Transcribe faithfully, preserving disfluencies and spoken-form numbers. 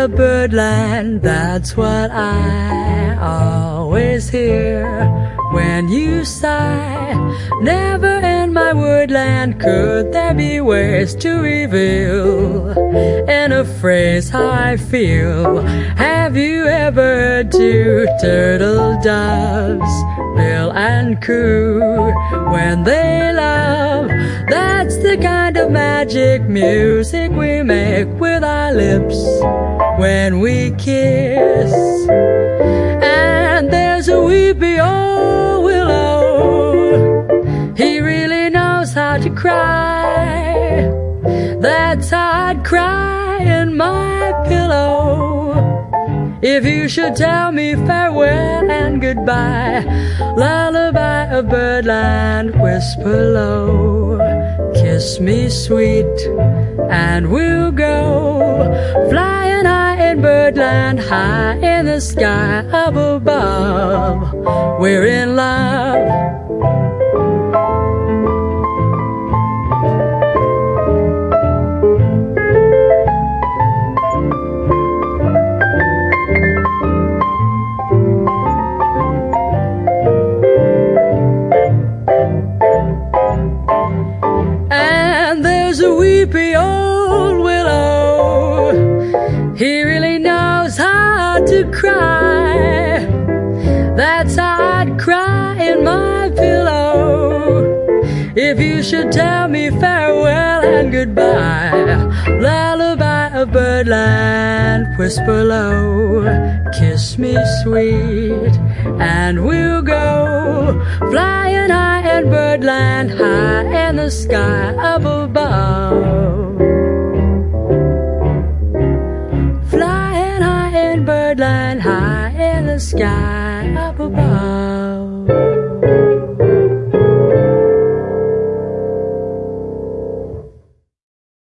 of birdland, that's what I always hear when you sigh. Never in my woodland could there be ways to reveal in a phrase how I feel. Have you ever heard two turtle doves bill and coo when they love? That's the kind of magic music we make with our lips when we kiss. And there's a weepy old willow, he really knows how to cry. That's how I'd cry in my pillow if you should tell me farewell and goodbye. Lullaby of birdland, whisper low, kiss me sweet, and we'll go flying high in birdland, high in the sky up above. We're in love. Weepy old willow, he really knows how to cry. That's how I'd cry in my pillow if you should tell me farewell and goodbye. Lullaby of birdland, whisper low, kiss me sweet, and we'll go flying high in birdland, high in the sky up above. Flying high in birdland, high in the sky up above.